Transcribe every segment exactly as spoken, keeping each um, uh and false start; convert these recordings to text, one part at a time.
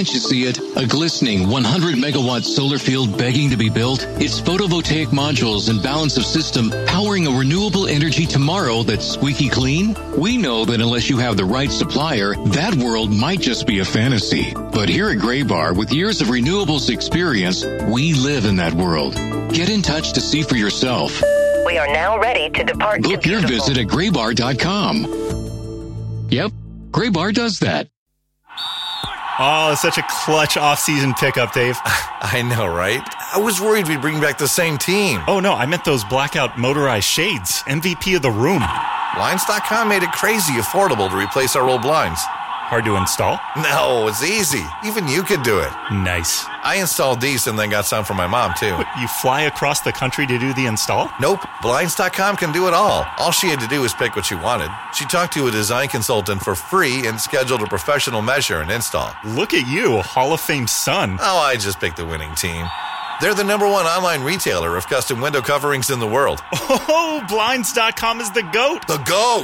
Can't you see it? A glistening one hundred megawatt solar field begging to be built? It's photovoltaic modules and balance of system powering a renewable energy tomorrow that's squeaky clean? We know that unless you have the right supplier, that world might just be a fantasy. But here at Graybar, with years of renewables experience, we live in that world. Get in touch to see for yourself. We are now ready to depart. Book your visit at graybar dot com. Yep, Graybar does that. Oh, it's such a clutch off-season pickup, Dave. I know, right? I was worried we'd bring back the same team. Oh, no, I meant those blackout motorized shades. M V P of the room. Blinds dot com made it crazy affordable to replace our old blinds. Hard to install? No, it's easy. Even you could do it. Nice. I installed these and then got some for my mom, too. What, you fly across the country to do the install? Nope. Blinds dot com can do it all. All she had to do was pick what she wanted. She talked to a design consultant for free and scheduled a professional measure and install. Look at you, Hall of Fame son. Oh, I just picked the winning team. They're the number one online retailer of custom window coverings in the world. Oh, Blinds dot com is the GOAT. The GOAT!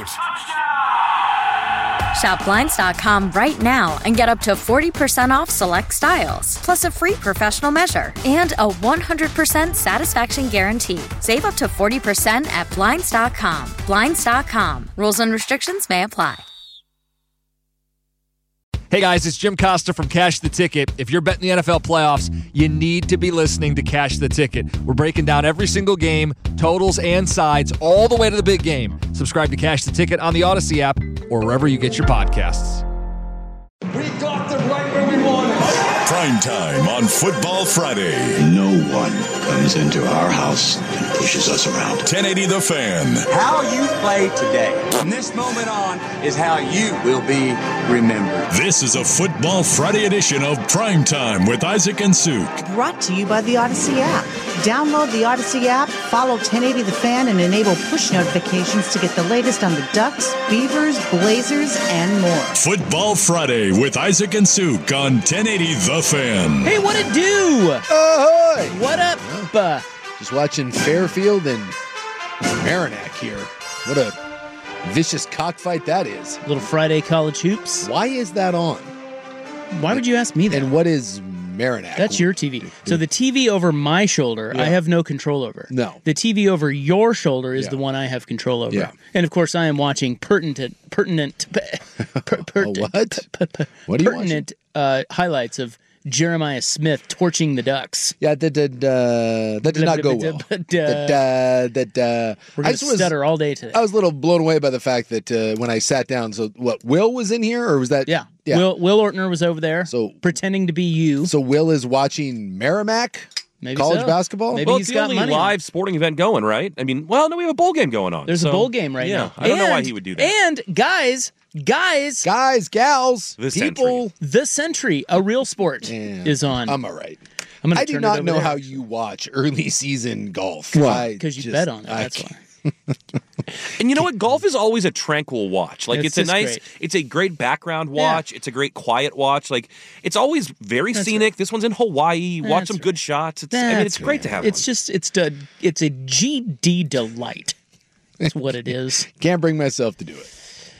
Shop Blinds dot com right now and get up to forty percent off select styles, plus a free professional measure and a one hundred percent satisfaction guarantee. Save up to forty percent at Blinds dot com. Blinds dot com. Rules and restrictions may apply. Hey guys, it's Jim Costa from Cash the Ticket. If you're betting the N F L playoffs, you need to be listening to Cash the Ticket. We're breaking down every single game, totals and sides, all the way to the big game. Subscribe to Cash the Ticket on the Odyssey app or wherever you get your podcasts. We got them right where we want it. Prime time on Football Friday. No one comes into our house and pushes us around. ten eighty The Fan. How you play today, from this moment on, is how you will be remembered. This is a Football Friday edition of Prime Time with Isaac and Suk. Brought to you by the Odyssey app. Download the Odyssey app, follow ten eighty The Fan, and enable push notifications to get the latest on the Ducks, Beavers, Blazers, and more. Football Friday with Isaac and Suk on ten eighty The Fan. Hey, what it do? Ahoy! What up? Uh, Just watching Fairfield and Merrimack here. What a vicious cockfight that is. Little Friday college hoops. Why is that on? Why would you ask me that? And what is Merrimack? That's your T V. So the T V over my shoulder, yeah. I have no control over. No. The T V over your shoulder is yeah. the one I have control over. Yeah. And of course, I am watching pertinent, pertinent, per, per, a what? Per, per, what are you pertinent uh, highlights of Jeremiah Smith torching the Ducks. Yeah, that did uh, that did not go well. But, uh, that, uh, that uh, we're going to stutter all day today. I was a little blown away by the fact that uh, when I sat down, so what, Will was in here, or was that? Yeah, yeah. Will Will Ortner was over there, so pretending to be you. So Will is watching Merrimack Maybe college so. basketball. Maybe well, he's it's the got only money live on. sporting event going, right? I mean, well, no, we have a bowl game going on. There's so, a bowl game right yeah, now. I don't and, know why he would do that. And guys. Guys, guys, gals, the people, Century. The Century, a real sport, yeah, is on. I'm all right. I'm I do not know there. how you watch early season golf. Why? Because you just, bet on it. I That's why. And you know what? Golf is always a tranquil watch. Like it's, it's a nice, great. it's a great background watch. Yeah. It's a great quiet watch. Like it's always very That's scenic. Right. This one's in Hawaii. You watch That's some right. good shots. It's, That's I mean, it's great right. to have. It's one. just, it's a, it's a G D delight. That's what it is. Can't bring myself to do it.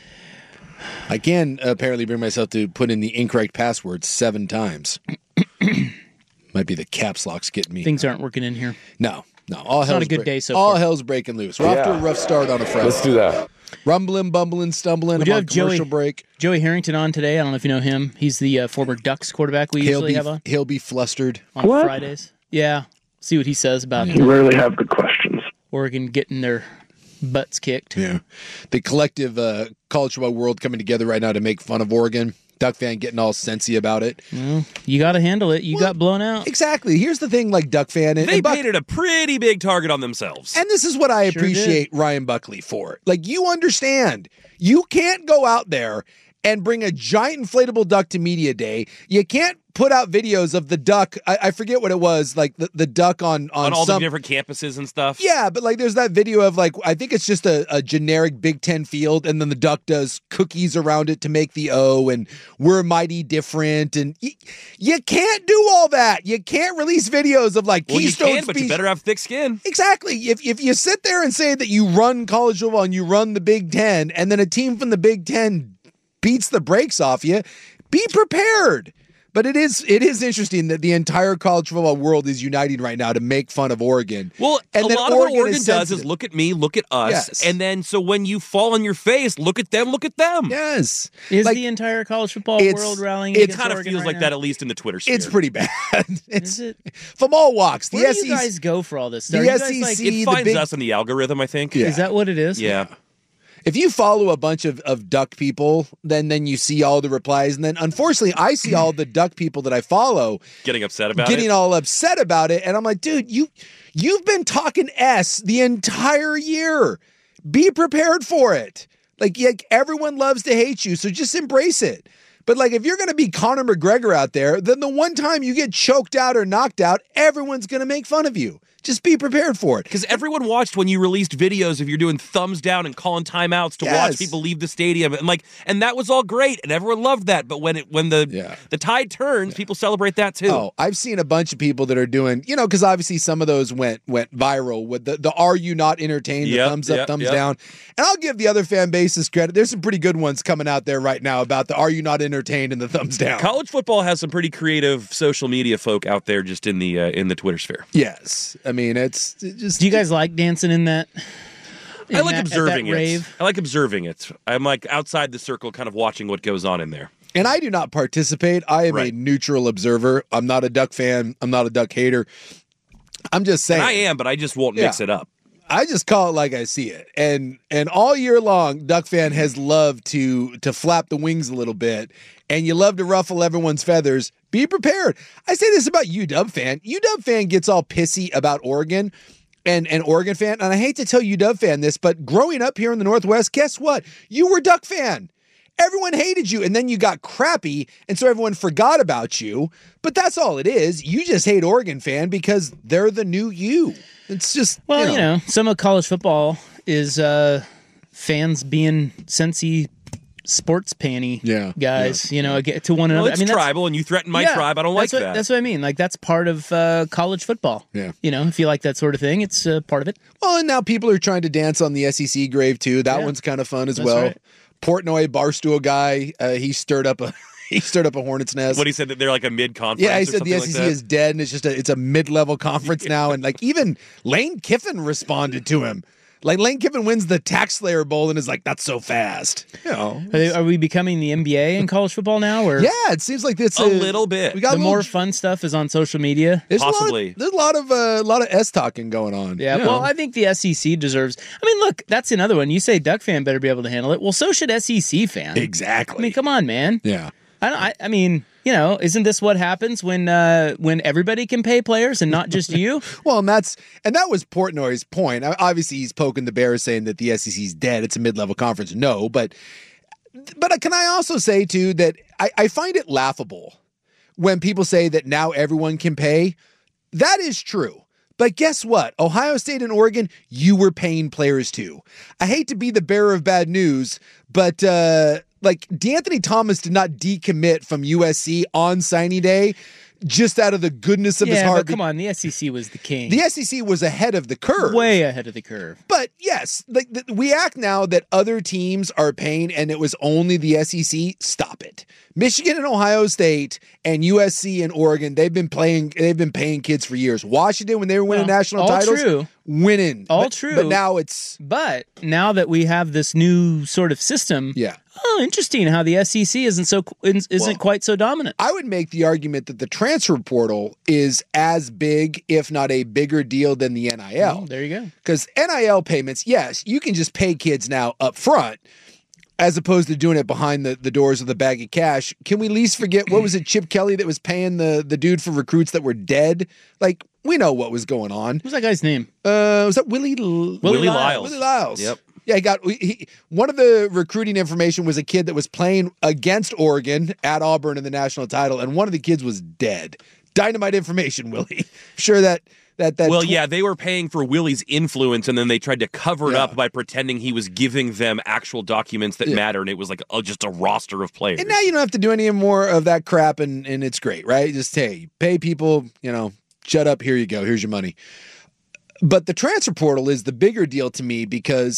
I can apparently bring myself to put in the incorrect password seven times. Might be the caps locks getting me. Things aren't working in here. No, no. All it's hell's not a good break- day so All far. hell's breaking loose. We're yeah. off to a rough start on a Friday. Let's do that. Rumbling, bumbling, stumbling. We do I'm on have commercial Joey, break. Joey Harrington on today. I don't know if you know him. He's the uh, former Ducks quarterback we he'll usually be, have on. He'll be flustered. On what? Fridays. Yeah. See what he says about You rarely have good questions. Oregon getting their butts kicked. Yeah. The collective uh, college football world coming together right now to make fun of Oregon. Duck fan getting all sensy about it. Well, you got to handle it. You well, got blown out. Exactly. Here's the thing, like Duck fan. And, they and Buck, painted a pretty big target on themselves. And this is what I sure appreciate did. Ryan Buckley for. Like, you understand. You can't go out there and bring a giant inflatable duck to media day. You can't put out videos of the duck. I, I forget what it was, like the, the duck on on, on all some, the different campuses and stuff. Yeah, but like there's that video of like I think it's just a, a generic Big Ten field, and then the duck does cookies around it to make the O, and we're mighty different, and y- you can't do all that. You can't release videos of like well, Keystone you can, speech. but you better have thick skin. Exactly. If if you sit there and say that you run college football and you run the Big Ten, and then a team from the Big Ten beats the brakes off you, be prepared. But it is it is interesting that the entire college football world is uniting right now to make fun of Oregon. Well, and a then lot Oregon of what Oregon is does sensitive. is look at me, look at us, Yes. and then so when you fall on your face, look at them, look at them. Yes. Is Like, the entire college football it's- world rallying it It against kind of Oregon feels right like now? that, at least in the Twitter sphere. It's pretty bad. It's Is it? from all walks. The Where S do E C you guys go for all this stuff? the Are you guys, S E C like- It the finds big- us in the algorithm, I think. Yeah. Is that what it is? Yeah. If you follow a bunch of, of duck people, then then you see all the replies, and then unfortunately I see all the duck people that I follow Getting upset about getting it. all upset about it, and I'm like, dude, you you've been talking S the entire year. Be prepared for it. Like, yeah, everyone loves to hate you, so just embrace it. But like, if you're going to be Conor McGregor out there, then the one time you get choked out or knocked out, everyone's going to make fun of you. Just be prepared for it. Because everyone watched when you released videos of you doing thumbs down and calling timeouts to Yes. watch people leave the stadium, and like, and that was all great, and everyone loved that. But when it when the Yeah. the tide turns, people celebrate that too. Oh, I've seen a bunch of people that are doing, you know, because obviously some of those went went viral with the, the "Are you not entertained?" the Yep, thumbs up, yep, thumbs yep. down. And I'll give the other fan bases credit. There's some pretty good ones coming out there right now about the "Are you not entertained?" and the thumbs down. College football has some pretty creative social media folk out there just in the uh, in the Twitter sphere. Yes, I mean it's it just. Do you guys like dancing in that? in I like that- at that observing it. rave? I like observing it. I'm like outside the circle, kind of watching what goes on in there. And I do not participate. I am Right. a neutral observer. I'm not a Duck fan. I'm not a Duck hater. I'm just saying. And I am, but I just won't mix Yeah. it up. I just call it like I see it. And and all year long, Duck fan has loved to to flap the wings a little bit, and you love to ruffle everyone's feathers. Be prepared. I say this about U W fan. U W fan gets all pissy about Oregon. And an Oregon fan, and I hate to tell U W fan this, but growing up here in the Northwest, guess what? You were Duck fan. Everyone hated you, and then you got crappy, and so everyone forgot about you. But that's all it is. You just hate Oregon fan because they're the new you. It's just Well, you know. you know, some of college football is uh, fans being Cincy sports panty Yeah, guys, you know, ag- to one Well, another. it's I mean, that's- tribal, and you threaten my Yeah, tribe. I don't like that's what, that. That's what I mean. Like, that's part of uh, college football. Yeah. You know, if you like that sort of thing, it's uh, part of it. Well, and now people are trying to dance on the S E C grave too. That Yeah. one's kind of fun as That's well. right. Portnoy Barstool guy, uh, he stirred up a he stirred up a hornet's nest. What he said that they're like a mid conference. Yeah, he or said the something S E C like that. is dead, and it's just a it's a mid level conference now. And like even Lane Kiffin responded to him. Like Lane Kiffin wins the Tax Slayer Bowl and is like, "That's so fast." You know, Are, they, are we becoming the N B A in college football now? Or yeah, it seems like it's A little bit. We got the a little, more fun stuff is on social media. there's Possibly. A lot of, there's a lot of uh, a lot of S talking going on. Yeah, you well, know. I think the S E C deserves. I mean, look, that's another one. You say Duck fan better be able to handle it. Well, so should S E C fan. exactly. I mean, come on, man. yeah. I, don't, I, I mean, you know, isn't this what happens when uh, when everybody can pay players and not just you? Well, and that's and that was Portnoy's point. Obviously, he's poking the bear, saying that the S E C is dead. It's a mid-level conference. No, but but can I also say too that I, I find it laughable when people say that now everyone can pay. That is true. But guess what? Ohio State and Oregon, you were paying players too. I hate to be the bearer of bad news, but uh, like D'Anthony Thomas did not decommit from U S C on signing day just out of the goodness of his yeah, heart. but come on, the S E C was the king. The S E C was ahead of the curve. Way ahead of the curve. But yes, like the, we act now that other teams are paying and it was only the S E C. Stop it. Michigan and Ohio State and U S C and Oregon, they've been playing, they've been paying kids for years. Washington, when they were winning Well, national all titles, true. winning. All But- true. But now it's But now that we have this new sort of system, yeah. oh, interesting how the S E C isn't so isn't Well, quite so dominant. I would make the argument that the transfer portal is as big, if not a bigger deal than the N I L. Oh, there you go. Because N I L payments, yes, you can just pay kids now up front as opposed to doing it behind the, the doors with a bag of cash. Can we at least forget, what was it, Chip Kelly that was paying the, the dude for recruits that were dead? Like, we know what was going on. What's that guy's name? Uh, was that Willie L- Willie Lyles. Willie Lyles. Yep. Yeah, he got he, one of the recruiting information was a kid that was playing against Oregon at Auburn in the national title, and one of the kids was dead. Dynamite information, Willie. Sure that that that. Well, tw- yeah, they were paying for Willie's influence, and then they tried to cover it Yeah. up by pretending he was giving them actual documents that Yeah. matter, and it was like oh, just a roster of players. And now you don't have to do any more of that crap, and and it's great, right? Just hey, pay people, you know, shut up. Here you go. Here's your money. But the transfer portal is the bigger deal to me because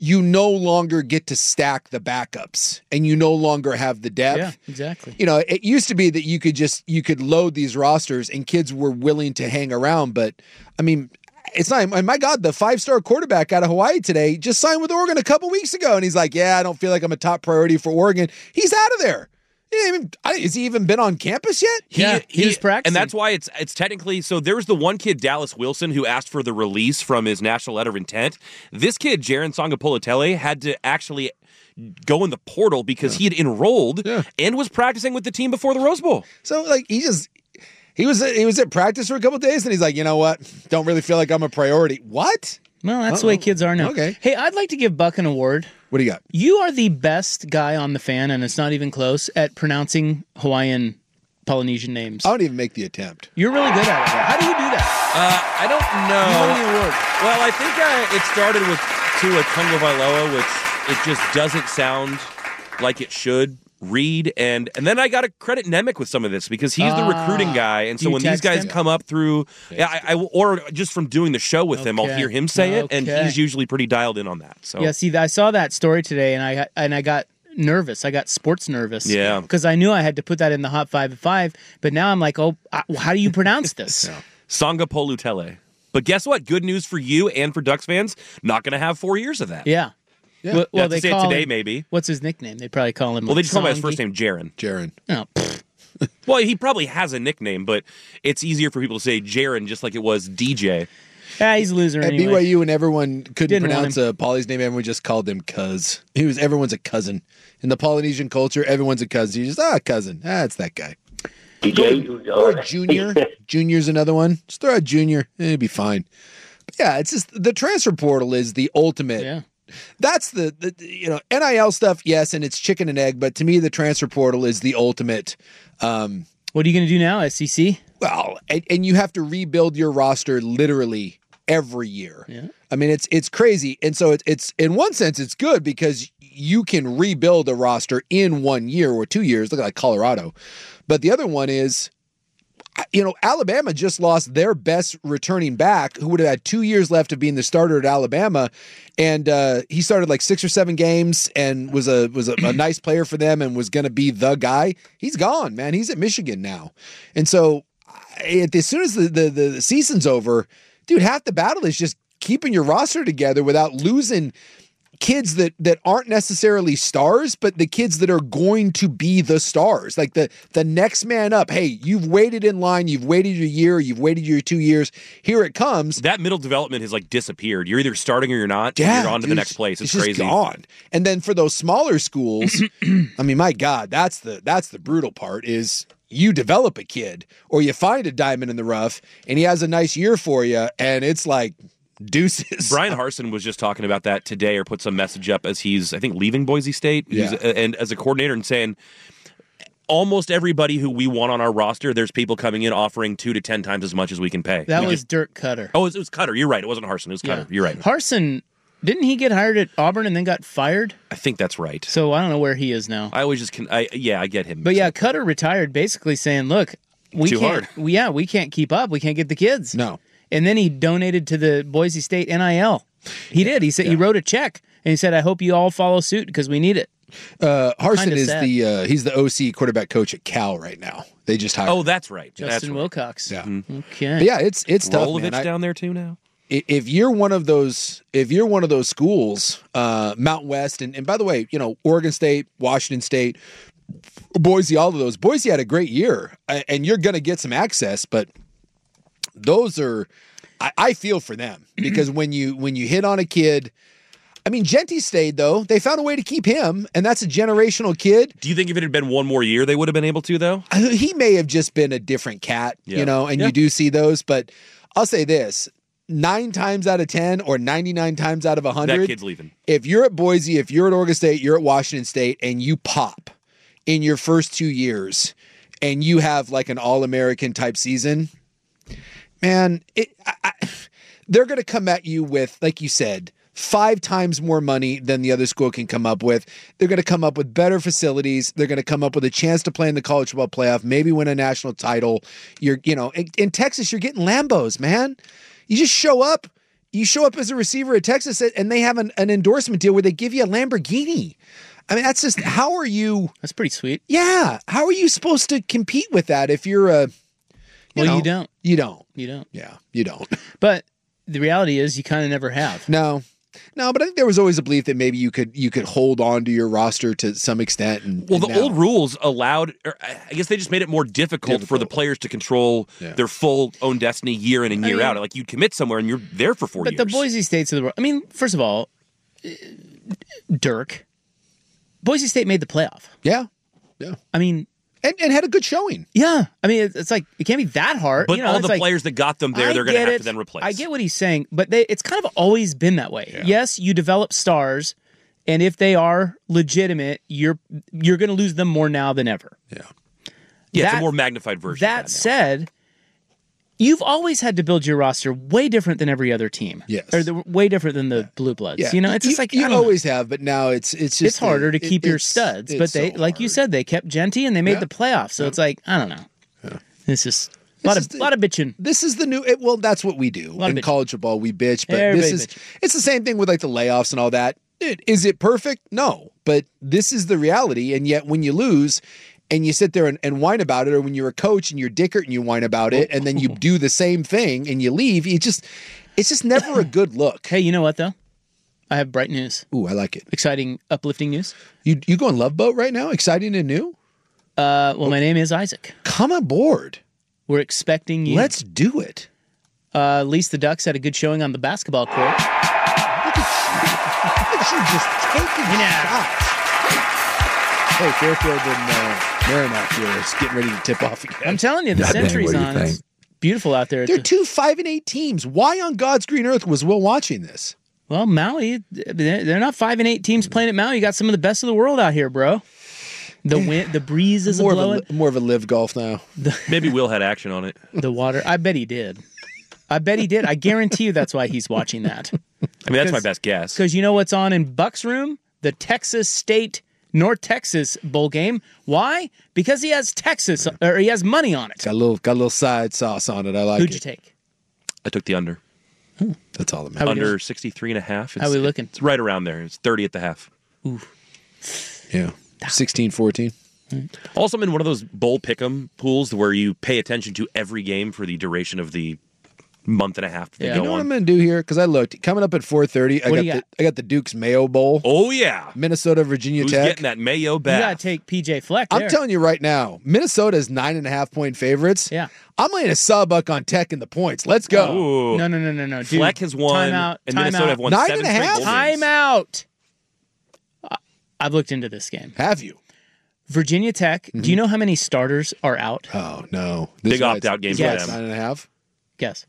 you no longer get to stack the backups and you no longer have the depth. Yeah, exactly. You know, it used to be that you could just, you could load these rosters and kids were willing to hang around. But I mean, it's not, and my God, the five-star quarterback out of Hawaii today just signed with Oregon a couple weeks ago. And he's like, yeah, I don't feel like I'm a top priority for Oregon. He's out of there. Even, has he even been on campus yet? He, yeah, he, he was practicing. And that's why it's it's technically, so there was the one kid, Dallas Wilson, who asked for the release from his national letter of intent. This kid, Jaron Sangapolutele, had to actually go in the portal because yeah. he had enrolled yeah. and was practicing with the team before the Rose Bowl. So, like, he just, he was, he was at practice for a couple of days, and he's like, you know what? Don't really feel like I'm a priority. What? Well, that's Uh-oh. the way kids are now. Okay. Hey, I'd like to give Buck an award. What do you got? You are the best guy on the fan, and it's not even close, at pronouncing Hawaiian Polynesian names. I don't even make the attempt. You're really good at it. How do you do that? Uh, I don't know. You won the award. Well, I think uh, it started with Tua Tagovailoa, which it just doesn't sound like it should read. And and then I got to credit Nemec with some of this because he's the Ah. recruiting guy. And so You when these text guys him? come up through, yeah, I, I, or just from doing the show with him, I'll Okay. hear him say it. And Okay. he's usually pretty dialed in on that. So Yeah, see, I saw that story today, and I got- and I got nervous. I got sports nervous. Yeah. because I knew I had to put that in the hot five at five. But now I'm like, oh, I- how do you pronounce this? Sangapolutele. But guess what? Good news for you and for Ducks fans. Not going to have four years of that. Yeah. Yeah. Well, You well have to they say it call today, him- maybe. What's his nickname? They probably call him. Well, they just call him by his Songy. first name, Jaron. Jaron. Oh, pfft. Well, he probably has a nickname, but it's easier for people to say Jaron just like it was D J. Yeah, he's a loser At anyway. B Y U, when everyone couldn't Didn't want pronounce him. uh, Paulie's name, everyone just called him Cuz. He was everyone's a cousin. In the Polynesian culture, everyone's a cousin. You just, ah, cousin. Ah, it's that guy. Or Junior. Junior's another one. Just throw out Junior. Eh, it'd be fine. But yeah, it's just the transfer portal is the ultimate. Yeah. That's the, the, you know, N I L stuff, yes, and it's chicken and egg, but to me, the transfer portal is the ultimate. Um, What are you going to do now, S E C? well, and, and you have to rebuild your roster literally every year. Yeah. I mean, it's it's crazy. And so it's, it's in one sense, it's good because you can rebuild a roster in one year or two years, look like Colorado. But the other one is, you know, Alabama just lost their best returning back who would have had two years left of being the starter at Alabama. And uh, he started like six or seven games and was a was a, a nice player for them and was going to be the guy. He's gone, man. He's at Michigan now. And so I- as soon as the, the, the season's over, dude, half the battle is just keeping your roster together without losing kids that that aren't necessarily stars, but the kids that are going to be the stars, like the the next man up. Hey, you've waited in line, you've waited your year, you've waited your two years. Here it comes. That middle development has like disappeared. You're either starting or you're not. Yeah, and you're on to dude, the next place. It's, it's crazy. just gone. And then for those smaller schools, I mean, my God, that's the that's the brutal part is you develop a kid or you find a diamond in the rough and he has a nice year for you, and it's like deuces. Brian Harsin was just talking about that today, or put some message up as he's, I think, leaving Boise State. Yeah. He's, uh, and as a coordinator, and saying almost everybody who we want on our roster, there's people coming in offering two to ten times as much as we can pay. That We was just- Dirk Cutter. oh, it was, it was Cutter. You're right. It wasn't Harsin. It was Cutter. Yeah. You're right. Harsin, didn't he get hired at Auburn and then got fired? I think that's right. So I don't know where he is now. I always just can. I, yeah, I get him. But yeah, Cutter retired basically saying, look, we Too can't, hard. we- yeah, we can't keep up. We can't get the kids. No. And then he donated to the Boise State N I L. He did. He said he wrote a check and he said, I hope you all follow suit because we need it. Uh, Harsin Kinda is sad. the uh, he's the O C quarterback coach at Cal right now. They just hired. Oh, that's right. Justin that's right. Wilcox. Yeah. Okay. But yeah, it's it's tough, Rolovich man. I- down there too now. i- if you're one of those, if you're one of those schools, uh, Mountain West, and, and by the way, you know, Oregon State, Washington State, Boise, all of those, Boise had a great year, a- and you're going to get some access, but those are, I, I feel for them because when you when you hit on a kid. I mean, Genty stayed, though. They found a way to keep him, and that's a generational kid. Do you think if it had been one more year, they would have been able to, though? Uh, He may have just been a different cat, Yeah. you know, and Yeah. you do see those. But I'll say this, nine times out of ten or ninety-nine times out of one hundred, That kid's leaving. if you're at Boise, if you're at Oregon State, you're at Washington State, and you pop in your first two years and you have like an All-American type season, man, it, I, I, they're going to come at you with, like you said, five times more money than the other school can come up with. They're going to come up with better facilities. They're going to come up with a chance to play in the college football playoff, maybe win a national title. You're, you know, in, in Texas, you're getting Lambos, man. You just show up. you show up as a receiver at Texas and they have an, an endorsement deal where they give you a Lamborghini. I mean, that's just, how are you? That's pretty sweet. Yeah. How are you supposed to compete with that if you're a, you well, know, you don't. You don't. You don't. Yeah, you don't. But the reality is you kind of never have. No. No, but I think there was always a belief that maybe you could you could hold on to your roster to some extent. And, well, and the now, old rules allowed, or I guess they just made it more difficult, Difficult. for the players to control Yeah. their full own destiny year in and I year mean- out. Like, you'd commit somewhere and you're there for four But years. the Boise States of the world. I mean, first of all, uh, Dirk, Boise State made the playoff. Yeah. Yeah. I mean, and, and had a good showing. Yeah. I mean, it's, it's like, it can't be that hard. But You know, all it's the like, players that got them there, I they're going to get have it. to then replace. I get what he's saying, but they, it's kind of always been that way. Yeah. Yes, you develop stars, and if they are legitimate, you're you're going to lose them more now than ever. Yeah. Yeah, it's That- a more magnified version. That of that now. said, you've always had to build your roster way different than every other team. Yes. Or the, way different than the Blue Bloods. Yeah. You know, it's just like, I you don't know. always have, but now it's it's just It's harder to it- keep your it's- studs, but it's they, so like you hard. said, they kept Genty and they made Yeah. the playoffs. So it's like, I don't know. It's just a lot This of is the- lot of bitching. This is the new. It, well, that's what we do lot of in bitching. college football. We bitch, but Everybody this is bitching. it's the same thing with like the layoffs and all that. Dude, is it perfect? No, but this is the reality. And yet, when you lose, and you sit there and, and whine about it, or when you're a coach and you're Dickert and you whine about it, and then you do the same thing and you leave, you just it's just never a good look. Hey, you know what though? I have bright news. Ooh, I like it. Exciting, uplifting news. You you going Love Boat right now? Exciting and new? Uh, well, my name is Isaac. Come aboard. We're expecting you. Let's do it. Uh, at least the Ducks had a good showing on the basketball court. She just taking shots. Hey, Fairfield and uh, Merrimack here is getting ready to tip off again. I'm telling you, the God dang, Century's what do you on. think? It's beautiful out there. at They're the- two five and eight teams. Why on God's green earth was Will watching this? well, Maui, they're they're not five and eight teams playing at Maui. You got some of the best of the world out here, bro. The wind, the breeze is More of, blowing. a, more of a live golf now. Maybe Will had action on it. The water. I bet he did. I bet he did. I guarantee you that's why he's watching that. I mean, that's my best guess. Because you know what's on in Buck's room? The Texas State North Texas bowl game. Why? Because he has Texas, or he has money on it. Got a little got a little side sauce on it. I like Who'd it. you take? I took the under. That's all that How we matters. Under sixty-three and a half. It's, How we looking? It's right around there. It's thirty at the half. Ooh. Yeah. sixteen fourteen. Also, I'm in one of those bowl pick'em pools where you pay attention to every game for the duration of the month and a half that they Yeah. go You know what I'm on. going to do here? Because I looked. Coming up at four thirty, I What got do you the got? I got the Duke's Mayo Bowl. Oh, yeah. Minnesota, Virginia Who's Tech. getting that mayo You back? got to take P J Fleck there. I'm telling you right now, Minnesota's nine and a half point favorites. Yeah. I'm laying a sawbuck on Tech in the points. Let's go. Ooh. No, no, no, no, no. Dude, Fleck has won, Timeout. and Timeout. Minnesota have won Nine seven and a straight half? bowl games. Timeout. I- I've looked into this game. Have you? Virginia Tech. Do you know how many starters are out? Oh no. This Big is why opt-out it's- game this for is why it's them. Nine and a half. Guess.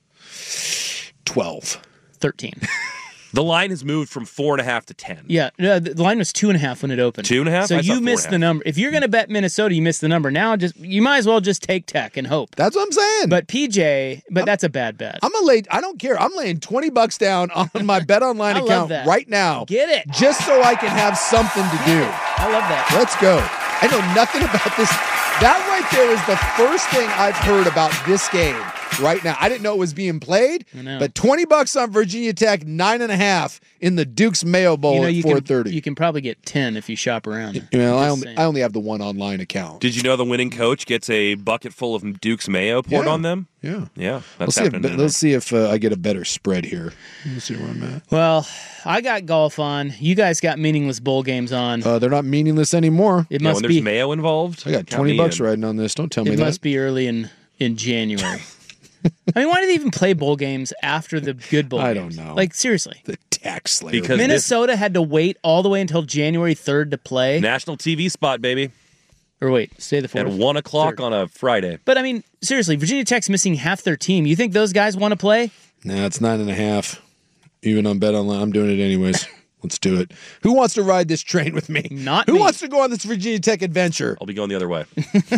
Twelve. thirteen. The line has moved from four and a half to ten. Yeah, no, the the line was two and a half when it opened. Two and a half? So I thought you four missed and a the half. number. If you're going to bet Minnesota, you missed the number. Now, just you might as well just take Tech and hope. That's what I'm saying. But P J, but that's a bad bet. I'm gonna lay. I don't care. I'm laying twenty bucks down on my Bet Online I love account that. right now, Get it? just so I can have something to do. I love that. Let's go. I know nothing about this. That right there is the first thing I've heard about this game right now. I didn't know it was being played, I know. but twenty bucks on Virginia Tech, nine and a half in the Duke's Mayo Bowl You know, at you four can, thirty. you can probably get ten if you shop around. You know, I Just only saying. I only have the one online account. Did you know the winning coach gets a bucket full of Duke's mayo poured Yeah. on them? Yeah. Yeah, Let's that's see if, happening. let's see if uh, I get a better spread here. Let's see where I'm at. Well, I got golf on. You guys got meaningless bowl games on. Uh, they're not meaningless anymore. It yeah, must when there's be. mayo involved. I got count twenty me bucks in. riding on this. Don't tell me It that. must be early in in January. I mean, why do they even play bowl games after the good bowl I games? don't know. Like, seriously. The tax slayer. Because this Minnesota had to wait all the way until January third to play. national T V spot, baby, Or wait, say the at fourth. one o'clock Third. on a Friday. But I mean, seriously, Virginia Tech's missing half their team. You think those guys want to play? Nah, it's nine and a half. Even on Bet Online, I'm doing it anyways. Let's do it. Who wants to ride this train with me? Not Who me. wants to go on this Virginia Tech adventure? I'll be going the other way.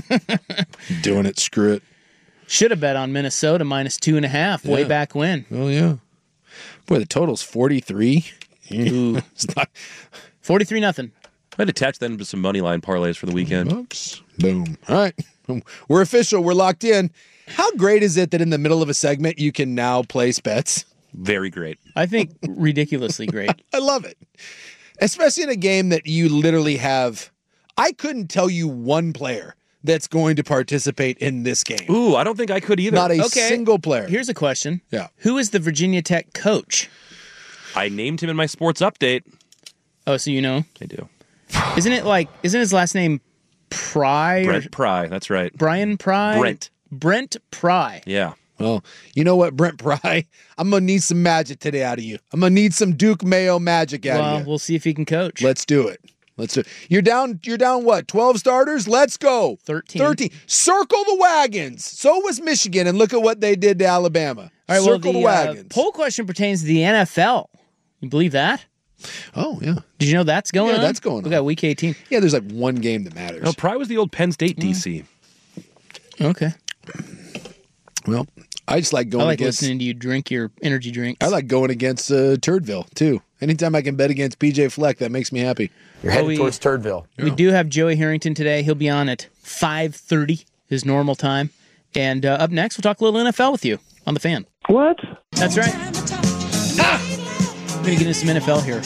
Doing it. Screw it. Should have bet on Minnesota minus two and a half way Yeah. back when. Oh yeah. Boy, the total's forty-three. Ooh. It's not forty-three nothing. I'd attach that into some money line parlays for the weekend. bucks. Boom. All right. We're official. We're locked in. How great is it that in the middle of a segment you can now place bets? Very great. I think ridiculously great. I love it. Especially in a game that you literally have. I couldn't tell you one player that's going to participate in this game. Ooh, I don't think I could either. Not a Okay. single player. Here's a question. Yeah. Who is the Virginia Tech coach? I named him in my sports update. Oh, so you know? I do. Isn't it like, isn't his last name Pry? or- Brent Pry, that's right. Brian Pry? Brent. Brent Pry. Yeah. Well, you know what, Brent Pry? I'm going to need some magic today out of you. I'm going to need some Duke Mayo magic out Well, of you. we'll see if he can coach. Let's do it. Let's do it. You're down, you're down what, twelve starters? Let's go. thirteen. thirteen. Circle the wagons. So was Michigan, and look at what they did to Alabama. All right, well, Circle the the uh, wagons. poll question pertains to the N F L. You believe that? Oh, yeah. Did you know that's going Yeah, on? that's going We on. got week eighteen. Yeah, there's like one game that matters. No, Pry was the old Penn State D C. Okay. Well, I just like going I like against. listening to you drink your energy drinks. I like going against uh, Turdville too. Anytime I can bet against P J Fleck, that makes me happy. You're Well, headed we- towards Turdville. We do have Joey Harrington today. He'll be on at five thirty, his normal time. And uh, up next, we'll talk a little N F L with you on The Fan. What? That's right. Ah! We're going to get into some N F L here.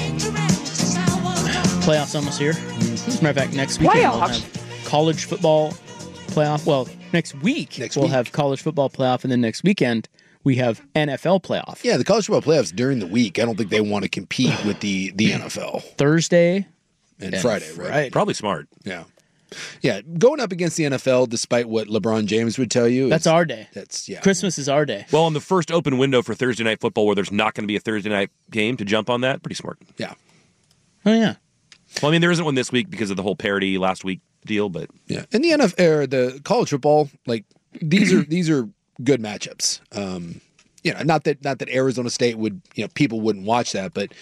Playoffs almost here. As a matter of fact, next weekend we'll Playoffs? have college football playoff. Well, next week Next we'll week. have college football playoff, and then next weekend we have N F L playoff. Yeah, the college football playoffs during the week. I don't think they want to compete with the the N F L Thursday and, and Friday, right? Friday. Probably smart. Yeah, yeah. Going up against the N F L, despite what LeBron James would tell you, That's is- our day. That's yeah. Christmas is our day. Well, on the first open window for Thursday Night Football where there's not going to be a Thursday night game to jump on that, pretty smart. Yeah, Oh, yeah. Well, I mean, there isn't one this week because of the whole parity last week deal, but yeah. And the N F L, or the college football, like these are these are good matchups. Um, you know, not that not that Arizona State would, you know, people wouldn't watch that, but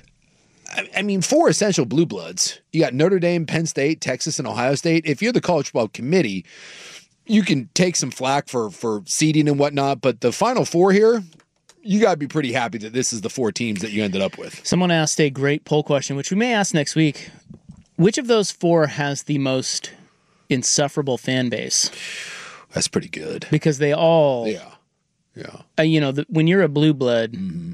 I, I mean, four essential blue bloods. You got Notre Dame, Penn State, Texas, and Ohio State. If you're the college football committee, you can take some flack for for seeding and whatnot, but the Final Four here, you got to be pretty happy that this is the four teams that you ended up with. Someone asked a great poll question, which we may ask next week. Which of those four has the most insufferable fan base? That's pretty good. Because they all, Yeah, yeah, uh, you know, the, when you're a blue blood,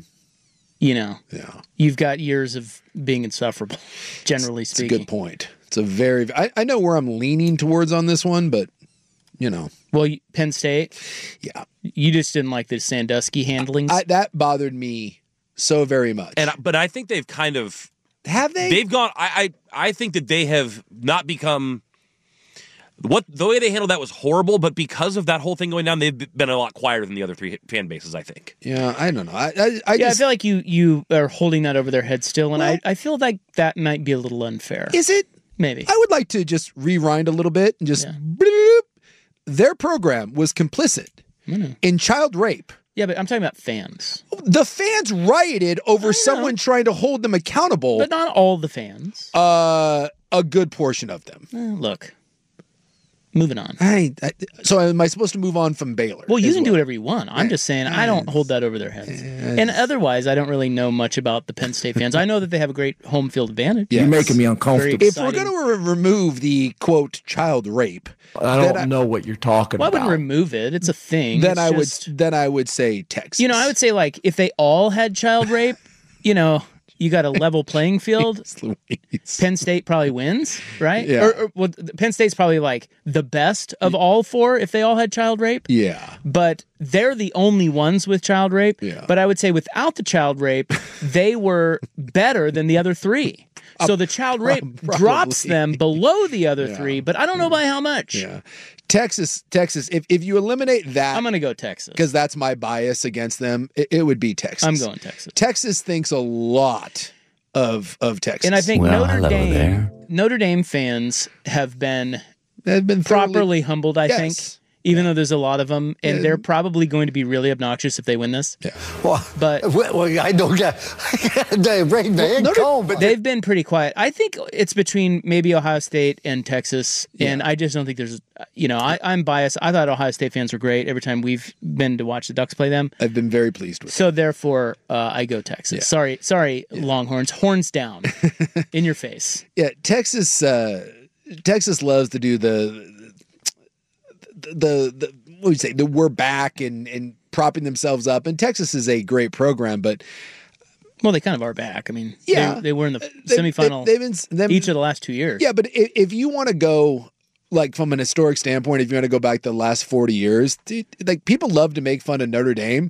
you know, yeah. you've got years of being insufferable, generally It's a speaking. good point. It's a very. I, I know where I'm leaning towards on this one, but you know, Well, you- Penn State, yeah, you just didn't like the Sandusky handlings. I, that bothered me so very much. and but I think they've kind of Have they? they've gone. I I, I think that they have not become. What the way they handled that was horrible, but because of that whole thing going down, they've been a lot quieter than the other three fan bases. I think. Yeah, I don't know. I, I, I yeah, just, I feel like you you are holding that over their head still, and Well- I, I feel like that might be a little unfair. is it? Maybe. I would like to just rewind a little bit and just. Yeah. bloop. Their program was complicit in child rape. Yeah, but I'm talking about fans. The fans rioted over someone trying to hold them accountable. But not all the fans. Uh, a good portion of them. Eh, look, moving on. I, I so am I supposed to move on from Baylor? Well, you as can do whatever you want. I'm just saying I don't hold that over their heads. And otherwise, I don't really know much about the Penn State fans. I know that they have a great home field advantage. Yes. You're making me uncomfortable. Very If we're exciting. going to re- remove the quote child rape, I then don't know what you're talking Well, I about. wouldn't remove it. It's a thing. then It's I just- would then I would say Texas. You know, I would say like if they all had child rape, you know, you got a level playing field. Louise. Penn State probably wins, right? Yeah. Or, or well, Penn State's probably like the best of all four if they all had child rape. Yeah. But they're the only ones with child rape. Yeah. But I would say without the child rape, they were better than the other three. So the child rape Probably. drops them below the other Yeah. three, but I don't know by how much. Yeah. Texas, Texas. If if you eliminate that, I'm going to go Texas. because that's my bias against them, it, it would be Texas. I'm going Texas. Texas thinks a lot of of Texas, And I think Well, Notre hello Dame there. Notre Dame fans have been they've been thoroughly- properly humbled, I Yes. think. Even though there's a lot of them, and Yeah. they're probably going to be really obnoxious if they win this. Yeah. Well, But well, well, I don't get the rain man cold, but they've been pretty quiet. I think it's between maybe Ohio State and Texas, and I just don't think there's, you know, I, I'm biased. I thought Ohio State fans were great every time we've been to watch the Ducks play them. I've been very pleased with. So therefore, uh, I go Texas. Yeah. Sorry, sorry, Longhorns, horns down, in your face. Yeah, Texas. Uh, Texas loves to do the the the. the what would you say, that we're back and, and propping themselves up. And Texas is a great program, but well, they kind of are back. I mean, yeah, they, they were in the they, semifinal they, they've been, they've, each of the last two years. Yeah, but if, if you want to go like from an historic standpoint, if you want to go back the last forty years, dude, like people love to make fun of Notre Dame.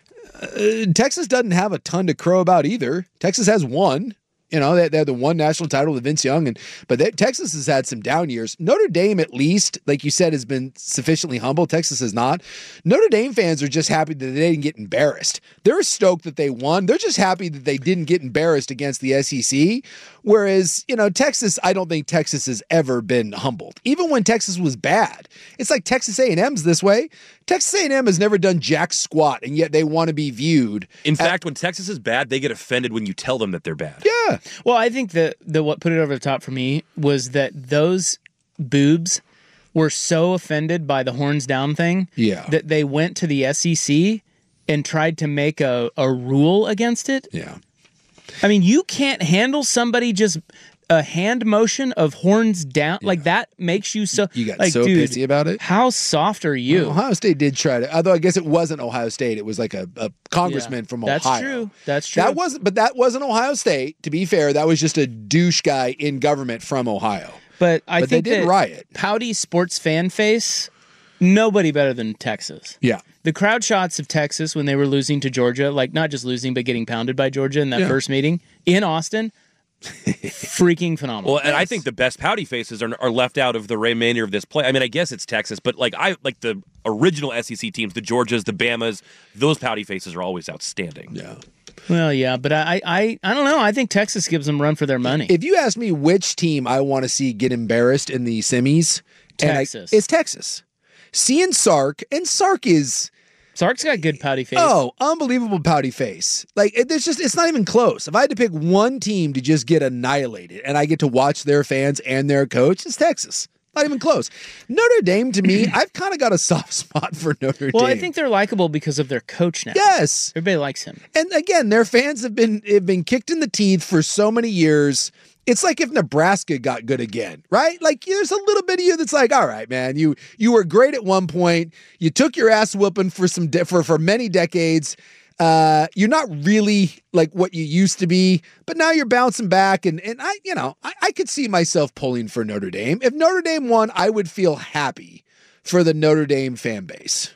Uh, Texas doesn't have a ton to crow about either. Texas has one. You know, they, they had the one national title with Vince Young, and but they, Texas has had some down years. Notre Dame, at least, like you said, has been sufficiently humble. Texas has not. Notre Dame fans are just happy that they didn't get embarrassed. They're stoked that they won. They're just happy that they didn't get embarrassed against the S E C. Whereas, you know, Texas, I don't think Texas has ever been humbled. Even when Texas was bad. It's like Texas A and M's this way. Texas A and M has never done jack squat, and yet they want to be viewed. In as, fact, when Texas is bad, they get offended when you tell them that they're bad. Yeah. Well, I think that the what put it over the top for me was that those boobs were so offended by the horns down thing yeah. that they went to the S E C and tried to make a, a rule against it. Yeah. I mean, you can't handle somebody just a hand motion of horns down yeah. like that makes you so. You got like, so dude, pissy about it. How soft are you? Well, Ohio State did try to, although I guess it wasn't Ohio State. It was like a, a congressman yeah. from That's Ohio. That's true. That's true. That wasn't, but that wasn't Ohio State. To be fair, that was just a douche guy in government from Ohio. But I but think they did that riot. Pouty sports fan face. Nobody better than Texas. Yeah. The crowd shots of Texas when they were losing to Georgia, like not just losing, but getting pounded by Georgia in that yeah. first meeting in Austin, freaking phenomenal. Well, and yes. I think the best pouty faces are, are left out of the remainder of this play. I mean, I guess it's Texas, but like I like the original S E C teams, the Georgias, the Bamas, those pouty faces are always outstanding. Yeah. Well, yeah, but I, I, I don't know. I think Texas gives them a run for their money. If you ask me which team I want to see get embarrassed in the semis, Texas, I, it's Texas. Seeing Sark, and Sark is Sark's got good pouty face. Oh, unbelievable pouty face! Like it, there's just, it's not even close. If I had to pick one team to just get annihilated, and I get to watch their fans and their coach, it's Texas. Not even close. Notre Dame, to me, I've kind of got a soft spot for Notre well, Dame. I think they're likable because of their coach now. Yes, everybody likes him. And again, their fans have been have been kicked in the teeth for so many years. It's like if Nebraska got good again, right? Like there's a little bit of you that's like, all right, man, you you were great at one point. You took your ass whooping for some de- for for many decades. Uh, you're not really like what you used to be, but now you're bouncing back. And and I, you know, I, I could see myself pulling for Notre Dame. If Notre Dame won, I would feel happy for the Notre Dame fan base.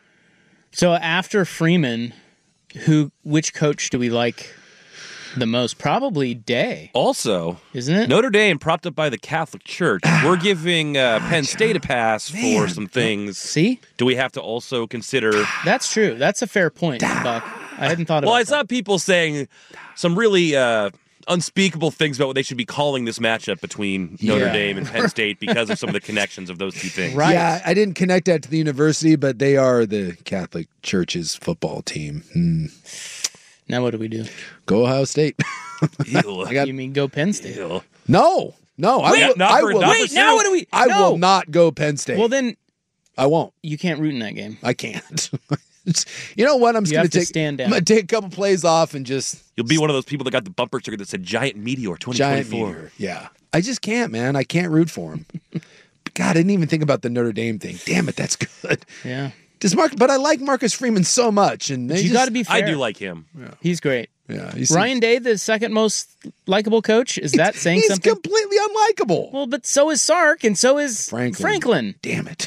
So after Freeman, who which coach do we like the most? Probably Day. Also, isn't it? Notre Dame, propped up by the Catholic Church. We're giving uh, Penn State a pass Man. for some things. See? Do we have to also consider... That's true. That's a fair point, Buck. I hadn't thought about Well, I that. saw people saying some really uh, unspeakable things about what they should be calling this matchup between Notre Yeah. Dame and Penn State because of some of the connections of those two things. Right. Yeah, I didn't connect that to the university, but they are the Catholic Church's football team. Hmm. Now what do we do? Go Ohio State. Ew. I got, You mean go Penn State? Ew. no, no. I Wait, will, not I for- will, not Wait, for now Sue. what do we? I no. will not go Penn State. Well, then I won't. you can't root in that game. I can't. You know what? I'm just You going have to take. stand down. I'm going to take a couple plays off and just You'll be one of those people that got the bumper sticker that said Giant Meteor twenty giant twenty-four. meteor. Yeah, I just can't, man. I can't root for him. God, I didn't even think about the Notre Dame thing. Damn it, that's good. Yeah. Does Mark? But I like Marcus Freeman so much, and they You just, got to be fair. I do like him. He's great. Yeah, he's, Ryan Day, the second most likable coach. Is that saying he's something? completely unlikable. Well, but so is Sark, and so is Franklin. Franklin. Damn it.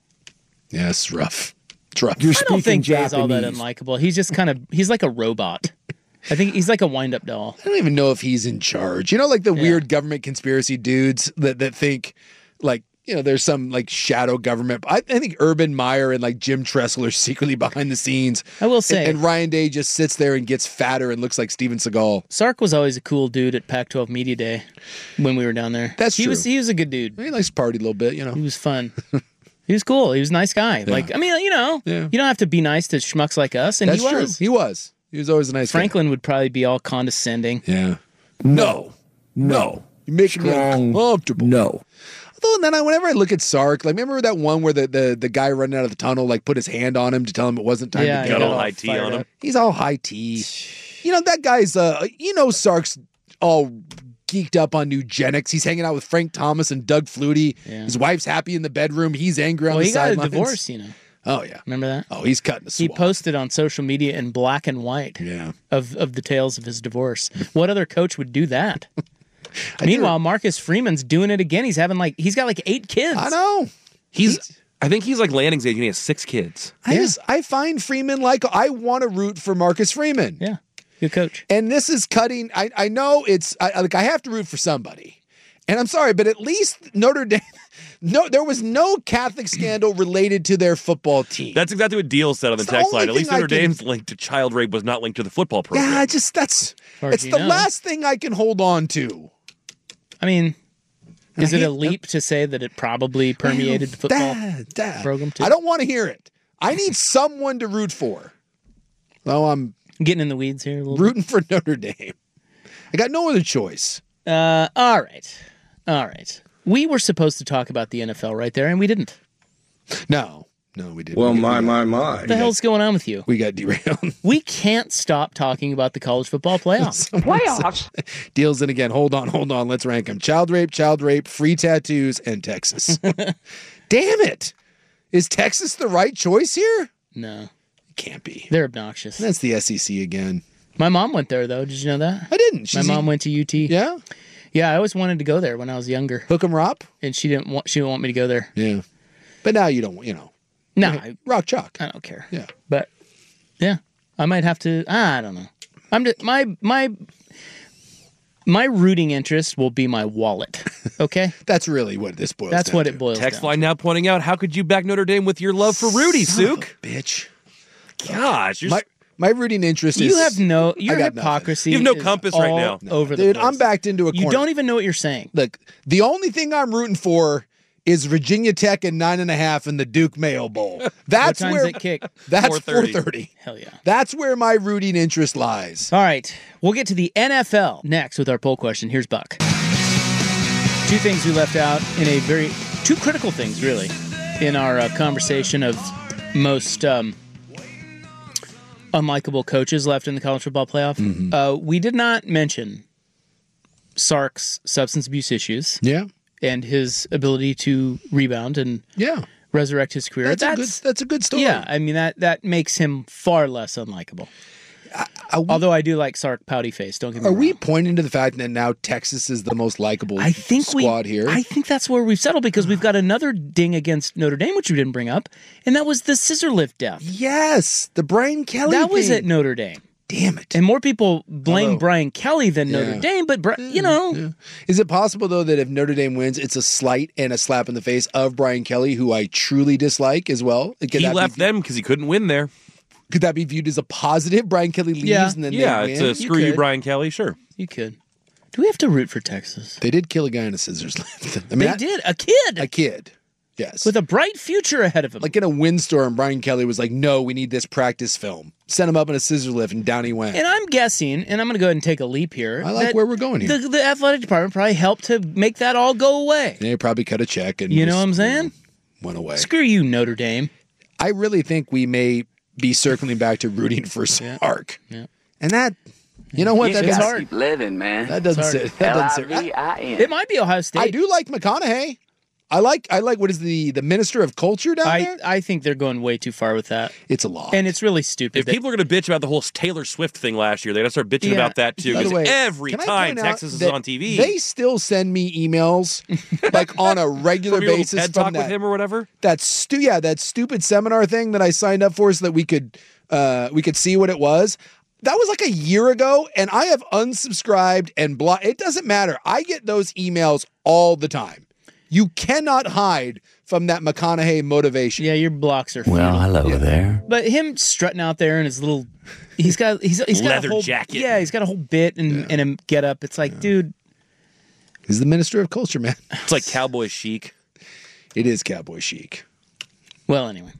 Yeah, it's rough. It's rough. You're I don't think speaking Day's all that Japanese. unlikable. He's just kind of, he's like a robot. I think he's like a wind-up doll. I don't even know if he's in charge. You know, like the Yeah. weird government conspiracy dudes that, that think, like, you know, there's some like shadow government. I, I think Urban Meyer and like Jim Tressel are secretly behind the scenes. I will say. And, and Ryan Day just sits there and gets fatter and looks like Steven Seagal. Sark was always a cool dude at Pac twelve Media Day when we were down there. That's he true. Was, he was a good dude. He likes to party a little bit, you know. He was fun. He was cool. He was a nice guy. Like, I mean, you know, Yeah. you don't have to be nice to schmucks like us. And That's he was. true. He was. He was always a nice Franklin would probably be all condescending. guy. Yeah. No. No. You make me Strong. uncomfortable. No. Although then I, whenever I look at Sark, like remember that one where the, the, the guy running out of the tunnel like put his hand on him to tell him it wasn't time Yeah, to he go. Got got all all high tea fired on him. up. He's all high tea. You know, that guy's, uh, you know, Sark's all geeked up on eugenics. He's hanging out with Frank Thomas and Doug Flutie. Yeah. His wife's happy in the bedroom. He's angry on Well, the he got a sidelines. divorce, you know. Oh, yeah. Remember that? Oh, he's cutting the He swath. posted on social media in black and white Yeah. of, of the tales of his divorce. What other coach would do that? Meanwhile, Marcus Freeman's doing it again. He's having like, he's got like eight kids. I know. He's, I think he's like Lanning's age and he has six kids. I just, I find Freeman like, I want to root for Marcus Freeman. Yeah. Good coach. And this is cutting, I, I know it's, I, like, I have to root for somebody. And I'm sorry, but at least Notre Dame, no, there was no Catholic scandal related to their football team. That's exactly what Deal said on the It's the text only line. At least thing I Notre can- Dame's link to child rape was not linked to the football program. Yeah, I just, that's, far as it's you the know. last thing I can hold on to. I mean, And is I it a hate- leap to say that it probably permeated the football Dad, Dad. program too? I don't want to hear it. I need someone to root for. Well, I'm Getting in the weeds here a little rooting for Notre Dame. I got no other choice. bit. Uh, all right. All right. We were supposed to talk about the N F L right there, and we didn't. No, no, we didn't. Well, we, my, we, my, my. What the hell's going on with you? we got derailed. We can't stop talking about the college football playoffs. Playoffs. Deals in again. Hold on, hold on. Let's rank them. Child rape, child rape, free tattoos, and Texas. Damn it. Is Texas the right choice here? No. It can't be. They're obnoxious. That's the S E C again. My mom went there, though. Did you know that? I didn't. My She's mom went to U T. Yeah? Yeah, I always wanted to go there when I was younger. Hook 'em Rop? And she didn't want she didn't want me to go there. Yeah. But now you don't, you know. No, Okay. I, Rock chalk. I don't care. Yeah. But yeah, I might have to. I don't know. I'm just, my my my rooting interest will be my wallet. Okay, That's really what this boils that's down what to. it boils Text down. line now pointing out, how could you back Notre Dame with your love for Rudy, Son of a Sook? Bitch. Gosh, you're My, my rooting interest to. is. You have no your got nothing. hypocrisy. You have no is compass right all now. Over the Dude, place. I'm backed into a corner. You don't even know what you're saying. Look, the only thing I'm rooting for is Virginia Tech and nine and a half in the Duke Mayo Bowl. That's what time's where it kick? that's four four thirty. thirty. Hell yeah. That's where my rooting interest lies. All right, we'll get to the N F L next with our poll question. Here's Buck. Two things we left out in a very two critical things really in our uh, conversation of most um, unlikable coaches left in the college football playoff. Mm-hmm. Uh, we did not mention Sark's substance abuse issues Yeah, and his ability to rebound and yeah. resurrect his career. That's, a good. That's a good story. yeah, I mean that that makes him far less unlikable. Are we, Although I do like Sark pouty face. Don't get me are wrong. we pointing to the fact that now Texas is the most likable I think squad we, here? I think that's where we've settled because we've got another ding against Notre Dame, which we didn't bring up, and that was the scissor lift death. yes, the Brian Kelly. That was thing. at Notre Dame. Damn it. And more people blame Although- Brian Kelly than Yeah. Notre Dame, but, Bri- you know, Yeah. Is it possible, though, that if Notre Dame wins, it's a slight and a slap in the face of Brian Kelly, who I truly dislike as well? Could He that left be, them because he couldn't win there. Could that be viewed as a positive? Brian Kelly leaves Yeah. and then Yeah, they it's win? a screw you, could. Brian Kelly. Sure. you could. Do we have to root for Texas? They did kill a guy in a scissors lift. I mean, They that- did. A kid A kid. Yes. with a bright future ahead of him. like in a windstorm, Brian Kelly was like, no, we need this practice film. Sent him up in a scissor lift, and down he went. and I'm guessing, and I'm going to go ahead and take a leap here. I like that where we're going here. The, the athletic department probably helped to make that all go away. And they probably cut a check and You know just, what I'm saying? you know, went away. Screw you, Notre Dame. I really think we may be circling back to rooting for Sark. Yeah. And that, you know what? Yeah, that it's doesn't- hard. Keep living, man. That doesn't Sorry. sit. That doesn't sit. L I V I N. It might be Ohio State. I do like McConaughey. I like I like what is the the minister of culture down I, there? I think they're going way too far with that. It's a lot. And it's really stupid. If that- people are going to bitch about the whole Taylor Swift thing last year, they got to start bitching Yeah. about that too. By the Because way, every can I time point out Texas is that on T V, they still send me emails like on a regular from your little basis TED from talk that, with him or whatever. that stu- yeah, that stupid seminar thing that I signed up for so that we could uh, we could see what it was. That was like a year ago, and I have unsubscribed and blocked. It doesn't matter. I get those emails all the time. You cannot hide from that McConaughey motivation. yeah, your blocks are Well, futile. hello there. But him strutting out there in his little, he's got he's he's got Leather a whole jacket. Yeah, he's got a whole bit and and a get up. It's like, dude, He's the minister of culture, man. It's like cowboy chic. It is cowboy chic. Well, anyway.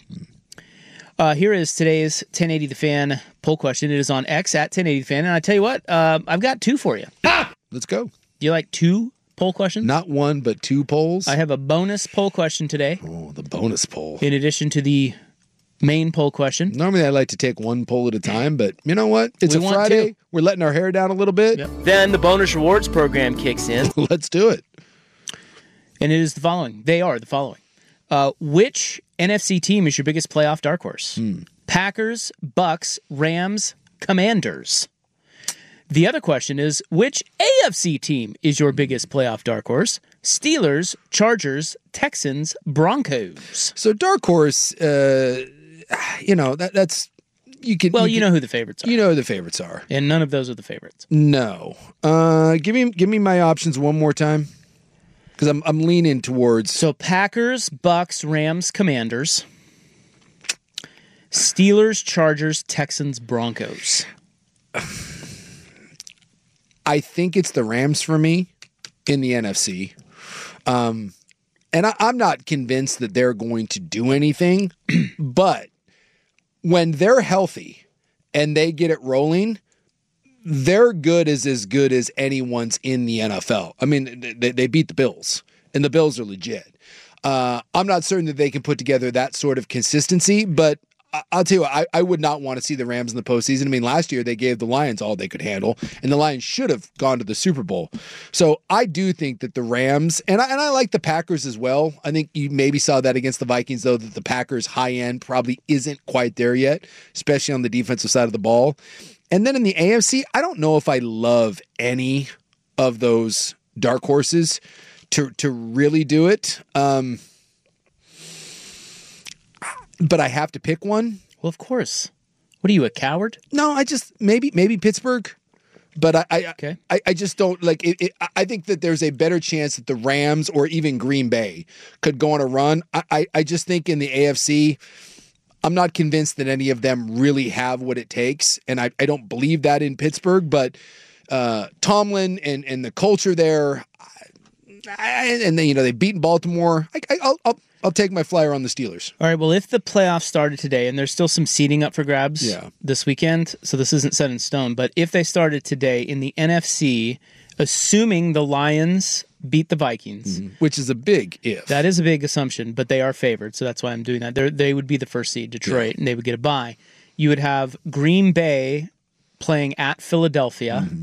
Uh, here is today's ten eighty The Fan poll question. It is on X at ten eighty The Fan. And I tell you what, uh, I've got two for you. Let's go. Do you like two poll questions? Not one, but two polls. I have a bonus poll question today, oh, the bonus poll. in addition to the main poll question. Normally, I like to take one poll at a time, but you know what? It's We a want Friday. two. We're letting our hair down a little bit. Yep. Then the bonus rewards program kicks in. Let's do it. And it is the following. They are the following. Uh, which N F C team is your biggest playoff dark horse? Hmm. Packers, Bucks, Rams, Commanders. The other question is, which A F C team is your biggest playoff dark horse? Steelers, Chargers, Texans, Broncos. So dark horse, uh, you know, that, that's... You can, well, you, you can, know who the favorites are. You know who the favorites are. And none of those are the favorites. No. Uh, give me give me my options one more time. Because I'm, I'm leaning towards... So Packers, Bucks, Rams, Commanders. Steelers, Chargers, Texans, Broncos. I think it's the Rams for me in the N F C. Um, and I, I'm not convinced that they're going to do anything, but when they're healthy and they get it rolling, their good is as good as anyone's in the N F L. I mean, they, they beat the Bills, and the Bills are legit. Uh, I'm not certain that they can put together that sort of consistency, but I'll tell you what, I, I would not want to see the Rams in the postseason. I mean, last year they gave the Lions all they could handle, and the Lions should have gone to the Super Bowl. So I do think that the Rams, and I, and I like the Packers as well. I think you maybe saw that against the Vikings, though, that the Packers' high end probably isn't quite there yet, especially on the defensive side of the ball. And then in the A F C, I don't know if I love any of those dark horses to, to really do it. Um, But I have to pick one. Well, of course. What are you, a coward? No, I just maybe maybe Pittsburgh, but I I, okay. I, I just don't like it, it. I think that there's a better chance that the Rams or even Green Bay could go on a run. I, I I just think in the A F C, I'm not convinced that any of them really have what it takes, and I, I don't believe that in Pittsburgh. But uh, Tomlin and and the culture there, I, and then you know they've beaten Baltimore. I, I, I'll. I'll I'll take my flyer on the Steelers. All right, well, if the playoffs started today, and there's still some seeding up for grabs yeah. this weekend, so this isn't set in stone, but if they started today in the N F C, assuming the Lions beat the Vikings. Mm-hmm. Which is a big if. That is a big assumption, but they are favored, so that's why I'm doing that. They're, they would be the first seed, Detroit, yeah. and they would get a bye. You would have Green Bay playing at Philadelphia mm-hmm.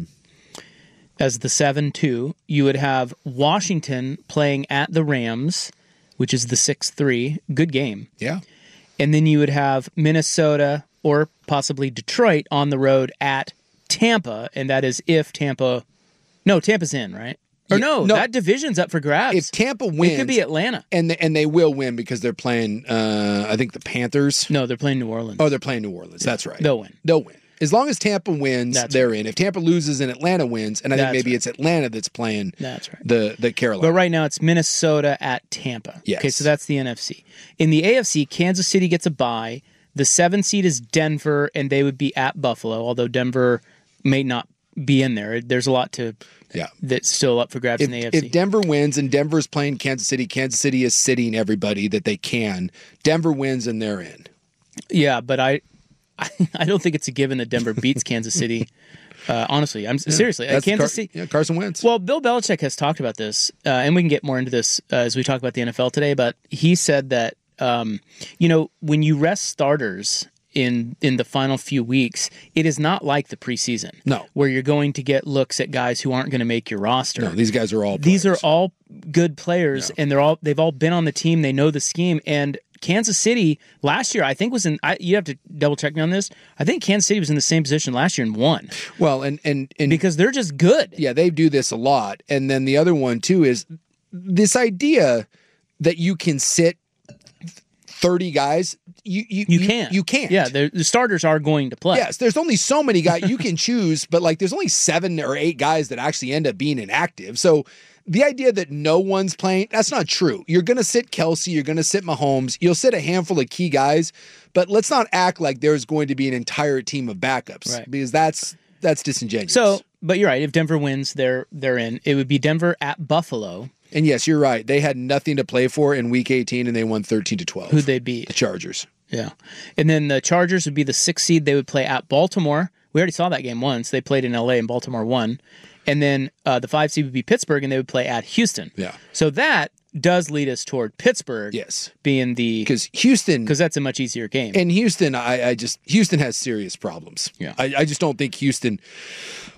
as the seven two. You would have Washington playing at the Rams, which is the six three. Good game. Yeah. And then you would have Minnesota or possibly Detroit on the road at Tampa, and that is if Tampa... No, Tampa's in, right? Or yeah, no, no, that division's up for grabs. If Tampa wins... It could be Atlanta. And they, and they will win because they're playing, uh, I think, the Panthers. No, they're playing New Orleans. Oh, they're playing New Orleans. Yeah. That's right. They'll win. They'll win. As long as Tampa wins, that's they're right. in. If Tampa loses and Atlanta wins, and I that's think maybe right. it's Atlanta that's playing that's right. the, the Carolina. But right now it's Minnesota at Tampa. Yes. Okay, so that's the N F C. In the A F C, Kansas City gets a bye. The seven seed is Denver, and they would be at Buffalo, although Denver may not be in there. There's a lot to yeah. that's still up for grabs if, in the A F C. If Denver wins and Denver's playing Kansas City, Kansas City is sitting everybody that they can. Denver wins and they're in. Yeah, but I... I don't think it's a given that Denver beats Kansas City. Uh, honestly, I'm yeah, seriously. Uh, Kansas Car- City. Yeah, Carson Wentz. Well, Bill Belichick has talked about this, uh, and we can get more into this uh, as we talk about the N F L today. But he said that um, you know when you rest starters in in the final few weeks, it is not like the preseason. No, where you're going to get looks at guys who aren't going to make your roster. No, these guys are all. These players. are all good players, yeah. and they're all they've all been on the team. They know the scheme and. Kansas City last year, I think, was in. I, you have to double check me on this. I think Kansas City was in the same position last year and won. Well, and and, and because they're just good. Yeah, they do this a lot. And then the other one too is this idea that you can sit thirty guys. You you you, you can't. You can't. Yeah, the starters are going to play. Yes, there's only so many guys you can choose, but like there's only seven or eight guys that actually end up being inactive. So. The idea that no one's playing, that's not true. You're going to sit Kelsey, you're going to sit Mahomes, you'll sit a handful of key guys, but let's not act like there's going to be an entire team of backups right. because that's that's disingenuous. So, but you're right. If Denver wins, they're they're in. It would be Denver at Buffalo. And yes, you're right. They had nothing to play for in week eighteen and they won thirteen to twelve. Who'd they beat? The Chargers. Yeah. And then the Chargers would be the sixth seed. They would play at Baltimore. We already saw that game once. They played in L A and Baltimore won. And then uh, the five seed would be Pittsburgh, and they would play at Houston. Yeah. So that does lead us toward Pittsburgh. Yes. Being the because Houston because that's a much easier game. And Houston, I, I just Houston has serious problems. Yeah. I, I just don't think Houston.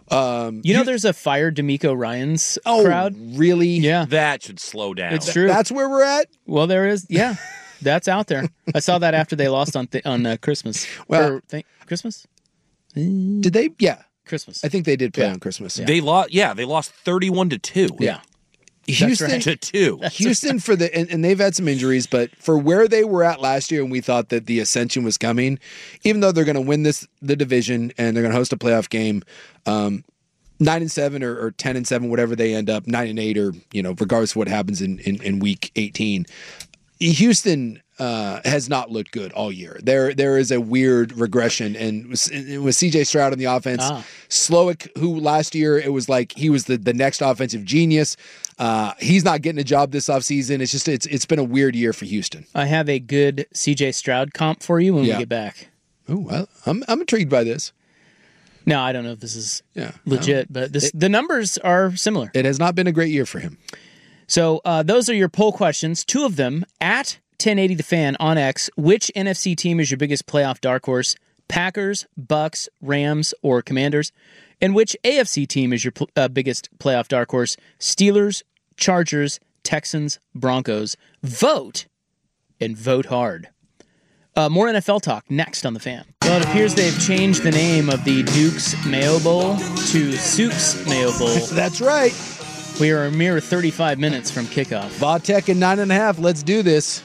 Um, you know, there's a Fire D'Amico Ryans oh, crowd. Really? Yeah. That should slow down. It's true. That's where we're at? Well, there is. Yeah. That's out there. I saw that after they lost on th- on uh, Christmas. Well, or, th- Christmas? Did they? Yeah. Christmas. I think they did play yeah. on Christmas. Yeah. They lost. Yeah, they lost thirty-one to two. Yeah. Houston right. to two. That's Houston right. for the and, and they've had some injuries, but for where they were at last year, and we thought that the ascension was coming, even though they're going to win this the division and they're going to host a playoff game, um, nine and seven or, or ten and seven, whatever they end up, nine and eight, or you know, regardless of what happens in in, in week eighteen, Houston uh, has not looked good all year. There there is a weird regression, and with, with C J Stroud on the offense, ah. Slowick, who last year it was like he was the the next offensive genius. Uh, he's not getting a job this offseason. It's just it's it's been a weird year for Houston. I have a good C J Stroud comp for you when yeah. we get back. Oh, well, I'm I'm intrigued by this. No, I don't know if this is yeah, legit, but this, it, the numbers are similar. It has not been a great year for him. So uh, those are your poll questions. Two of them at ten eighty The Fan on X. Which N F C team is your biggest playoff dark horse? Packers, Bucks, Rams, or Commanders? And which A F C team is your uh, biggest playoff dark horse? Steelers, Chargers, Texans, Broncos. Vote, and vote hard. Uh, more N F L talk next on The Fan. Well, it appears they've changed the name of the Duke's Mayo Bowl to Soup's Mayo Bowl. That's right. We are a mere thirty-five minutes from kickoff. Vautech and nine and a half. Let's do this.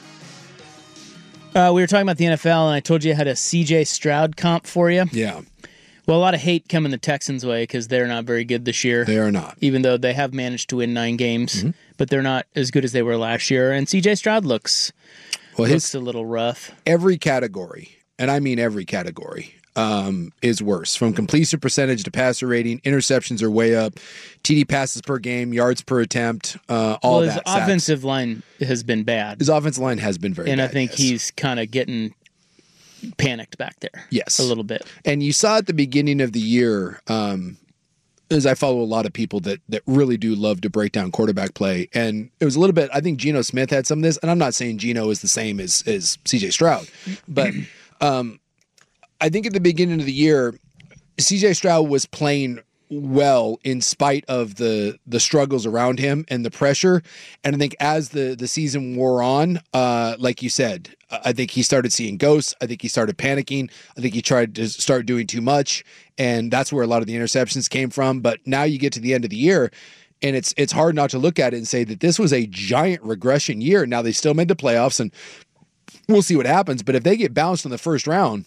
Uh, we were talking about the N F L, and I told you I had a C J Stroud comp for you. Yeah. Well, a lot of hate coming the Texans' way because they're not very good this year. They are not. Even though they have managed to win nine games, mm-hmm. but they're not as good as they were last year. And C J Stroud looks, well, looks his, a little rough. Every category, and I mean every category, um, is worse. From completion percentage to passer rating, interceptions are way up. T D passes per game, yards per attempt, uh, all well, his that. offensive sacks. line has been bad. His offensive line has been very and bad. And I think yes. he's kind of getting panicked back there. Yes. A little bit. And you saw at the beginning of the year, um, as I follow a lot of people that that really do love to break down quarterback play. And it was a little bit, I think Geno Smith had some of this, and I'm not saying Geno is the same as, as C J Stroud, but um, I think at the beginning of the year, C J Stroud was playing well in spite of the the struggles around him and the pressure. And I think as the the season wore on, uh, like you said, I think he started seeing ghosts. I think he started panicking. I think he tried to start doing too much, and that's where a lot of the interceptions came from. But now you get to the end of the year, and it's it's hard not to look at it and say that this was a giant regression year. Now they still made the playoffs, and we'll see what happens. But if they get bounced in the first round,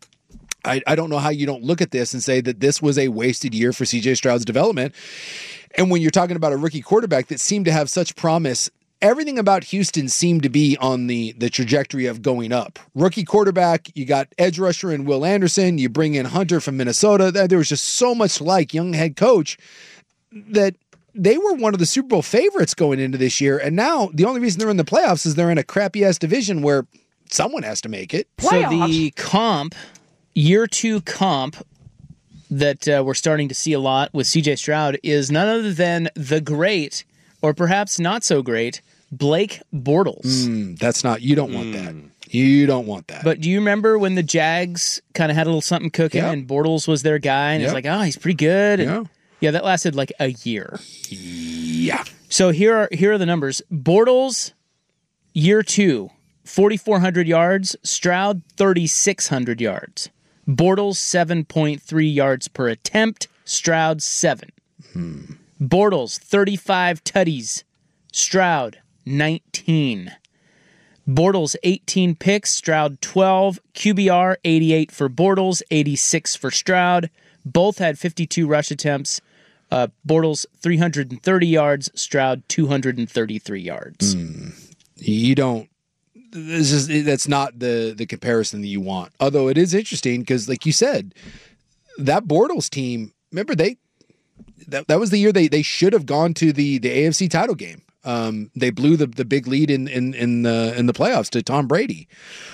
I, I don't know how you don't look at this and say that this was a wasted year for C J Stroud's development. And when you're talking about a rookie quarterback that seemed to have such promise, everything about Houston seemed to be on the, the trajectory of going up. Rookie quarterback, you got edge rusher and Will Anderson, you bring in Hunter from Minnesota. There was just so much like young head coach that they were one of the Super Bowl favorites going into this year. And now the only reason they're in the playoffs is they're in a crappy-ass division where someone has to make it. So the comp... Year two comp that uh, we're starting to see a lot with C J Stroud is none other than the great, or perhaps not so great, Blake Bortles. Mm, that's not, you don't want mm. that. You don't want that. But do you remember when the Jags kind of had a little something cooking yep. and Bortles was their guy and yep. it's like, oh, he's pretty good. And yeah. yeah, that lasted like a year. Yeah. So here are, here are the numbers. Bortles, year two, forty-four hundred yards. Stroud, thirty-six hundred yards. Bortles, seven point three yards per attempt. Stroud, seven. Hmm. Bortles, thirty-five tutties. Stroud, nineteen. Bortles, eighteen picks. Stroud, twelve. Q B R, eighty-eight for Bortles, eighty-six for Stroud. Both had fifty-two rush attempts. Uh, Bortles, three hundred thirty yards. Stroud, two hundred thirty-three yards. Hmm. You don't. This is that's not the the comparison that you want. Although it is interesting because, like you said, that Bortles team. Remember they that that was the year they they should have gone to the the A F C title game. Um, they blew the the big lead in in in the in the playoffs to Tom Brady,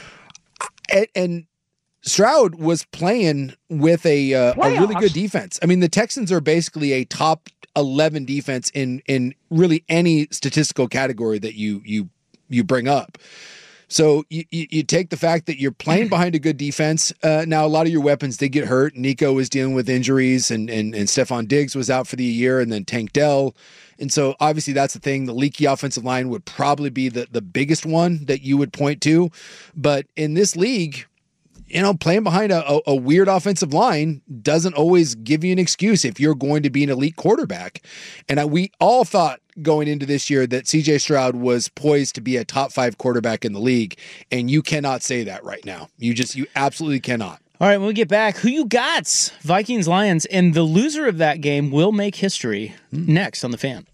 and, and Stroud was playing with a uh, a really good defense. I mean, the Texans are basically a top eleven defense in in really any statistical category that you you you bring up. So you, you, you take the fact that you're playing behind a good defense. Uh, now, a lot of your weapons did get hurt. Nico was dealing with injuries, and, and, and Stephon Diggs was out for the year, and then Tank Dell. And so obviously that's the thing. The leaky offensive line would probably be the, the biggest one that you would point to. But in this league, you know, playing behind a, a, a weird offensive line doesn't always give you an excuse if you're going to be an elite quarterback. And I, we all thought going into this year that C J Stroud was poised to be a top five quarterback in the league. And you cannot say that right now. You just, you absolutely cannot. All right, when we get back, who you got? Vikings, Lions, and the loser of that game will make history next on The Fan.